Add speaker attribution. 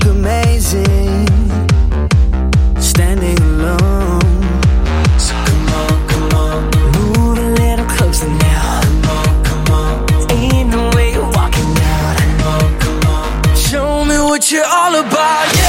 Speaker 1: look amazing, standing alone. So come on, move a little closer now. Come on, ain't no way you're walking out. Come on, show me what you're all about. Yeah.